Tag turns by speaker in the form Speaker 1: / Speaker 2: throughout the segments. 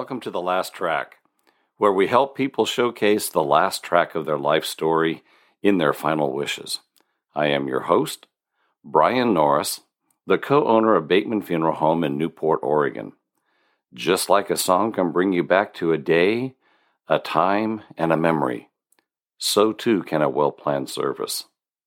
Speaker 1: Welcome to The Last Track, where we help people showcase the last track of their life story in their final wishes. I am your host, Brian Norris, the co-owner of Bateman Funeral Home in Newport, Oregon. Just like a song can bring you back to a day, a time, and a memory, so too can a well-planned service.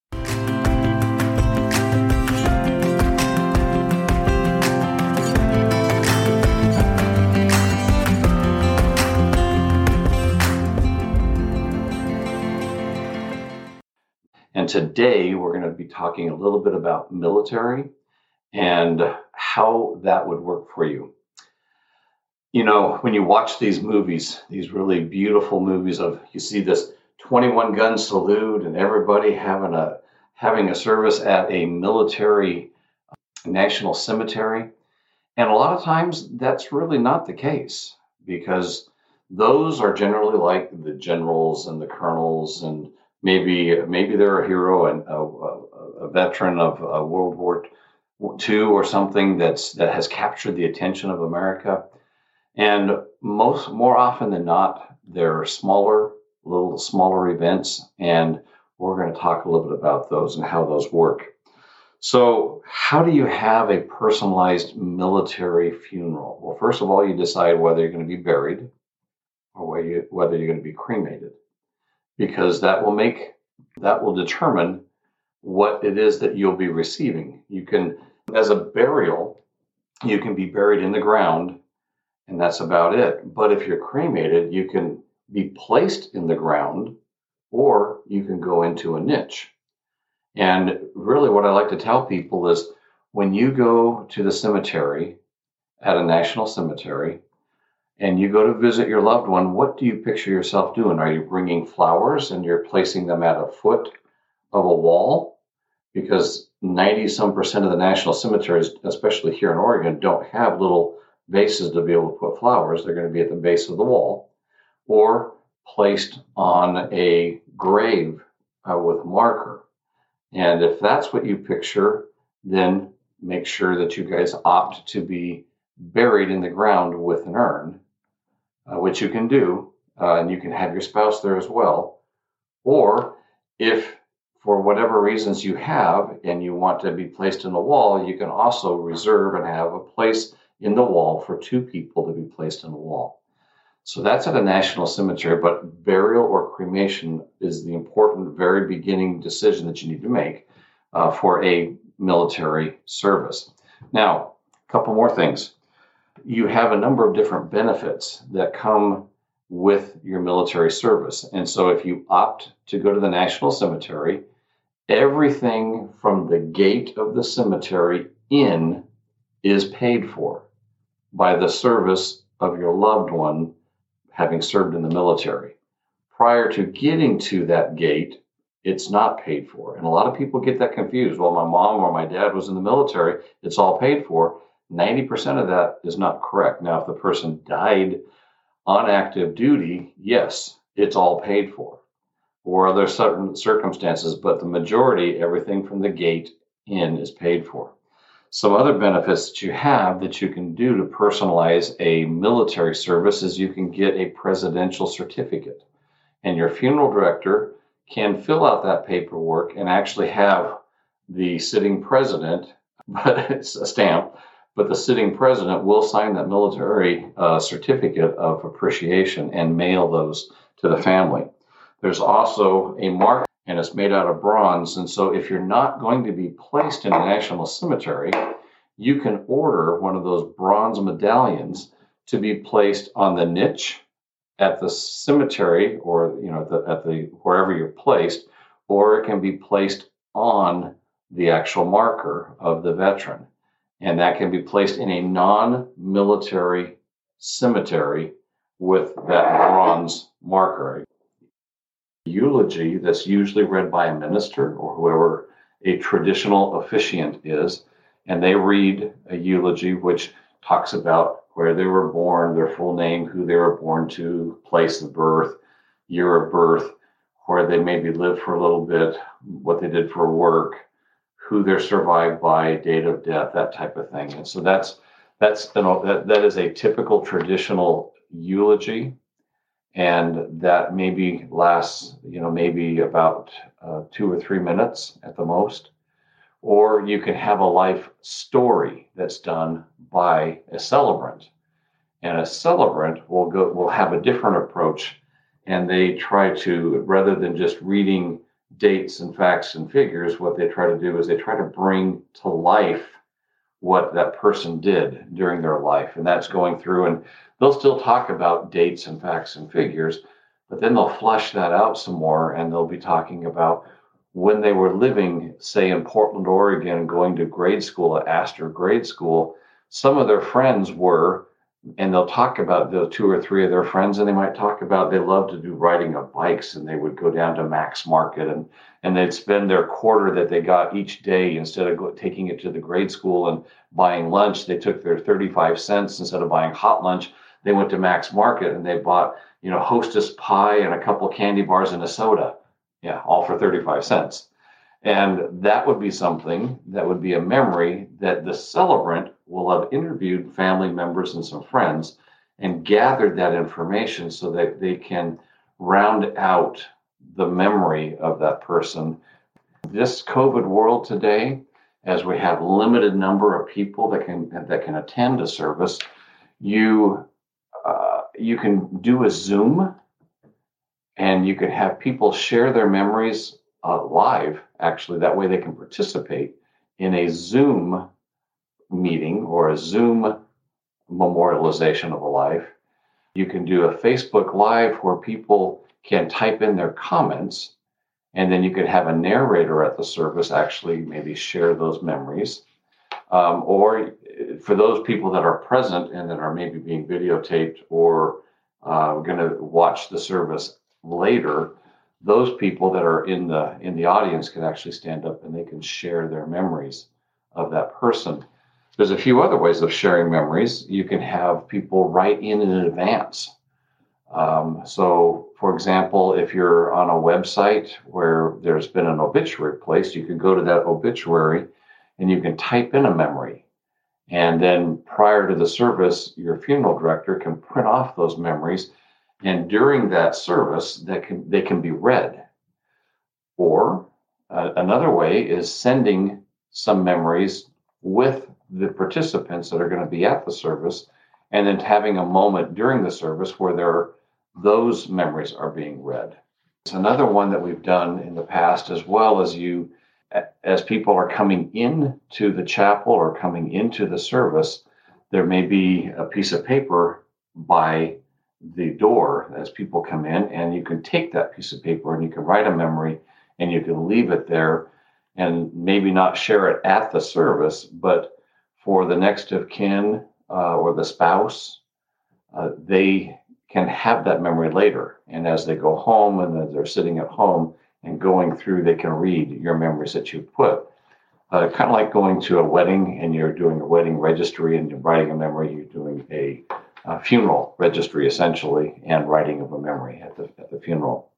Speaker 1: And today we're going to be talking a little bit about military and how that would work for you. You know, when you watch these movies, these really beautiful movies you see this 21 gun salute and everybody having a service at a military national cemetery. And a lot of times that's really not the case, because those are generally like the generals and the colonels, and maybe they're a hero and a veteran of World War II or something that has captured the attention of America. And more often than not, they're little smaller events, and we're going to talk a little bit about those and how those work. So how do you have a personalized military funeral? Well, first of all, you decide whether you're going to be buried or whether you're going to be cremated, because that will determine what it is that you'll be receiving. You can, as a burial, you can be buried in the ground, and that's about it. But if you're cremated, you can be placed in the ground, or you can go into a niche. And really what I like to tell people is, when you go to the cemetery at a national cemetery and you go to visit your loved one, what do you picture yourself doing? Are you bringing flowers and you're placing them at a foot of a wall? Because 90% of the national cemeteries, especially here in Oregon, don't have little vases to be able to put flowers. They're going to be at the base of the wall or placed on a grave with a marker. And if that's what you picture, then make sure that you guys opt to be buried in the ground with an urn, which you can do, and you can have your spouse there as well. Or if for whatever reasons you have and you want to be placed in the wall, you can also reserve and have a place in the wall for two people to be placed in the wall. So that's at a national cemetery, but burial or cremation is the important very beginning decision that you need to make for a military service. Now, a couple more things. You have a number of different benefits that come with your military service. And so if you opt to go to the national cemetery, everything from the gate of the cemetery in is paid for by the service of your loved one having served in the military. Prior to getting to that gate, it's not paid for. And a lot of people get that confused. Well, my mom or my dad was in the military, it's all paid for. 90% of that is not correct. Now, if the person died on active duty, yes, it's all paid for. Or other certain circumstances, but the majority, everything from the gate in is paid for. Some other benefits that you have that you can do to personalize a military service is you can get a presidential certificate. And your funeral director can fill out that paperwork and actually have the sitting president, but it's a stamp, but the sitting president will sign that military certificate of appreciation and mail those to the family. There's also a mark, and it's made out of bronze. And so if you're not going to be placed in a national cemetery, you can order one of those bronze medallions to be placed on the niche at the cemetery, or at the wherever you're placed, or it can be placed on the actual marker of the veteran. And that can be placed in a non-military cemetery with that bronze marker. Eulogy that's usually read by a minister or whoever a traditional officiant is, and they read a eulogy which talks about where they were born, their full name, who they were born to, place of birth, year of birth, where they maybe lived for a little bit, what they did for work, who they're survived by, date of death, that type of thing. And so that is a typical traditional eulogy, and that maybe lasts, maybe about 2 or 3 minutes at the most. Or you can have a life story that's done by a celebrant, and a celebrant will have a different approach, and they try to, rather than just reading dates and facts and figures, what they try to do is they try to bring to life what that person did during their life. And that's going through, and they'll still talk about dates and facts and figures, but then they'll flesh that out some more, and they'll be talking about when they were living, say, in Portland, Oregon, going to grade school at Astor Grade School. Some of their friends were, and they'll talk about the 2 or 3 of their friends, and they might talk about they love to do riding of bikes, and they would go down to Max Market, and they'd spend their quarter that they got each day, instead of taking it to the grade school and buying lunch, they took their 35 cents. Instead of buying hot lunch, they went to Max Market and they bought, Hostess pie and a couple candy bars and a soda. Yeah, all for 35 cents. And that would be something that would be a memory that the celebrant will have interviewed family members and some friends and gathered that information so that they can round out the memory of that person. This COVID world today, as we have limited number of people that can attend a service, you can do a Zoom, and you can have people share their memories live. Actually, that way they can participate in a Zoom meeting or a Zoom memorialization of a life. You can do a Facebook Live where people can type in their comments, and then you could have a narrator at the service actually maybe share those memories. Or for those people that are present and that are maybe being videotaped or going to watch the service later, those people that are in the audience can actually stand up and they can share their memories of that person. There's a few other ways of sharing memories. You can have people write in advance. So, for example, if you're on a website where there's been an obituary placed, you can go to that obituary and you can type in a memory. And then prior to the service, your funeral director can print off those memories. And during that service, they can be read. Or another way is sending some memories with the participants that are going to be at the service, and then having a moment during the service where those memories are being read. It's another one that we've done in the past, as well as people are coming into the chapel or coming into the service, there may be a piece of paper by the door as people come in, and you can take that piece of paper and you can write a memory and you can leave it there and maybe not share it at the service, but for the next of kin or the spouse, they can have that memory later. And as they go home and as they're sitting at home and going through, they can read your memories that you put. Kind of like going to a wedding and you're doing a wedding registry and you're writing a memory, you're doing a funeral registry essentially, and writing of a memory at the funeral.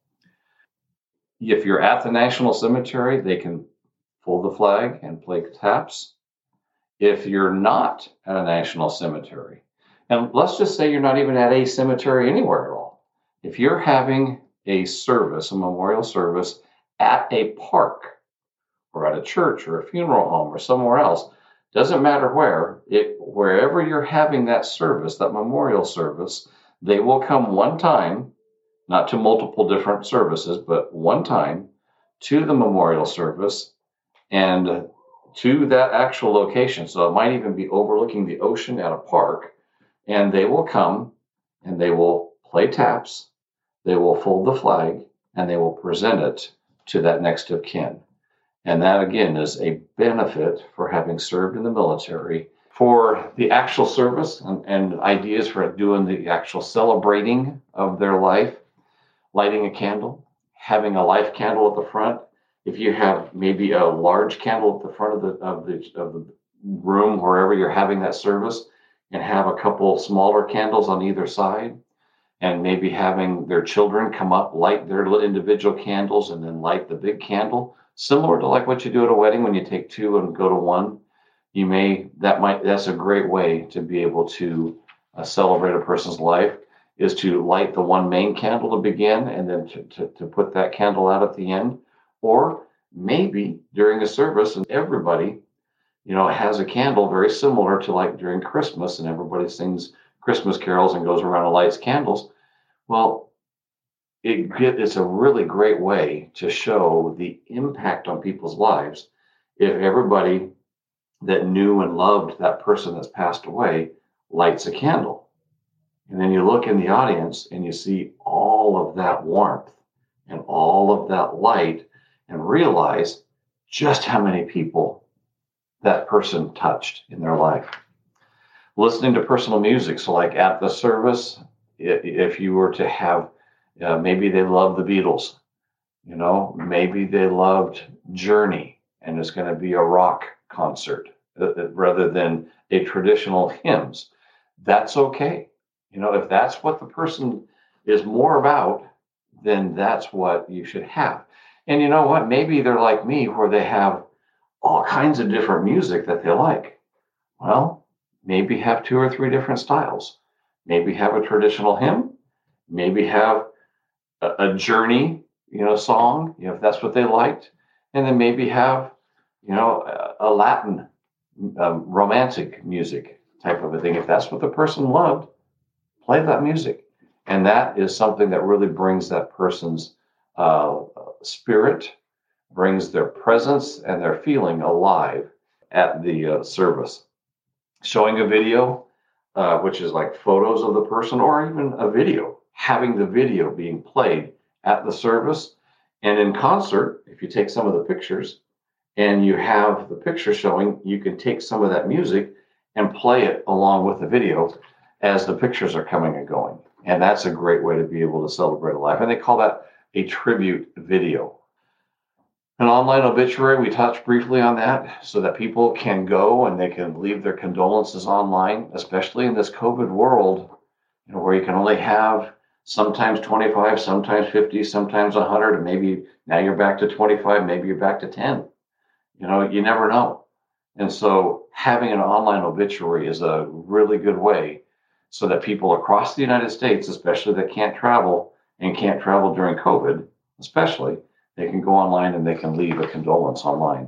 Speaker 1: If you're at the National Cemetery, they can fold the flag and play taps. If you're not at a national cemetery, and let's just say you're not even at a cemetery anywhere at all, if you're having a service, a memorial service at a park or at a church or a funeral home or somewhere else, doesn't matter wherever you're having that service, that memorial service, they will come one time, not to multiple different services, but one time to the memorial service and to that actual location. So it might even be overlooking the ocean at a park, and they will come and they will play taps, they will fold the flag, and they will present it to that next of kin. And that, again, is a benefit for having served in the military. For the actual service and ideas for doing the actual celebrating of their life, lighting a candle, having a life candle at the front. If you have maybe a large candle at the front of the room, wherever you're having that service, and have a couple smaller candles on either side, and maybe having their children come up, light their individual candles, and then light the big candle, similar to like what you do at a wedding when you take two and go to one. That's a great way to be able to celebrate a person's life. is to light the one main candle to begin and then to put that candle out at the end. Or maybe during a service and everybody, has a candle very similar to like during Christmas and everybody sings Christmas carols and goes around and lights candles. Well, it's a really great way to show the impact on people's lives if everybody that knew and loved that person that's passed away lights a candle. And then you look in the audience and you see all of that warmth and all of that light and realize just how many people that person touched in their life. Listening to personal music. So like at the service, if you were to have, maybe they loved the Beatles, maybe they loved Journey and it's going to be a rock concert rather than a traditional hymns. That's okay. If that's what the person is more about, then that's what you should have. And you know what? Maybe they're like me where they have all kinds of different music that they like. Well, maybe have 2 or 3 different styles. Maybe have a traditional hymn. Maybe have a Journey, song, if that's what they liked. And then maybe have, a Latin romantic music type of a thing. If that's what the person loved, play that music. And that is something that really brings that person's spirit, brings their presence and their feeling alive at the service. Showing a video, which is like photos of the person or even a video, having the video being played at the service. And in concert, if you take some of the pictures and you have the picture showing, you can take some of that music and play it along with the video as the pictures are coming and going. And that's a great way to be able to celebrate a life. And they call that a tribute video. An online obituary, we touched briefly on that so that people can go and they can leave their condolences online, especially in this COVID world, where you can only have sometimes 25, sometimes 50, sometimes 100, and maybe now you're back to 25, maybe you're back to 10. You never know. And so having an online obituary is a really good way so that people across the United States, especially that can't travel and can't travel during COVID, especially, they can go online and they can leave a condolence online.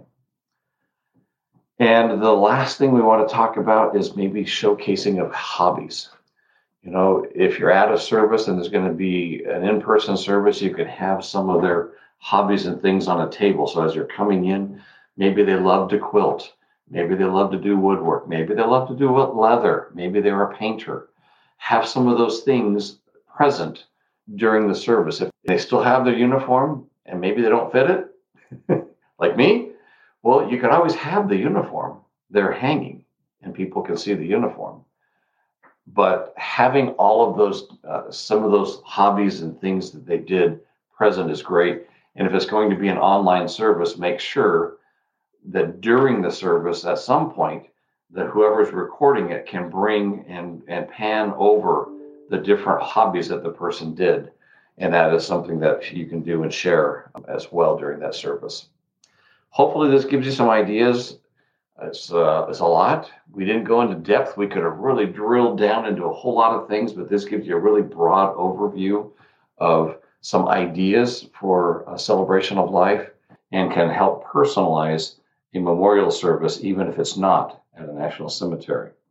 Speaker 1: And the last thing we want to talk about is maybe showcasing of hobbies. If you're at a service and there's going to be an in-person service, you can have some of their hobbies and things on a table. So as you're coming in, maybe they love to quilt. Maybe they love to do woodwork. Maybe they love to do leather. Maybe they're a painter. Have some of those things present during the service. If they still have their uniform and maybe they don't fit it, like me, well, you can always have the uniform there hanging and people can see the uniform. But having all of those, some of those hobbies and things that they did present is great. And if it's going to be an online service, make sure that during the service, at some point, that whoever's recording it can bring and pan over the different hobbies that the person did. And that is something that you can do and share as well during that service. Hopefully this gives you some ideas. It's a lot. We didn't go into depth. We could have really drilled down into a whole lot of things, but this gives you a really broad overview of some ideas for a celebration of life and can help personalize a memorial service, even if it's not at a national cemetery.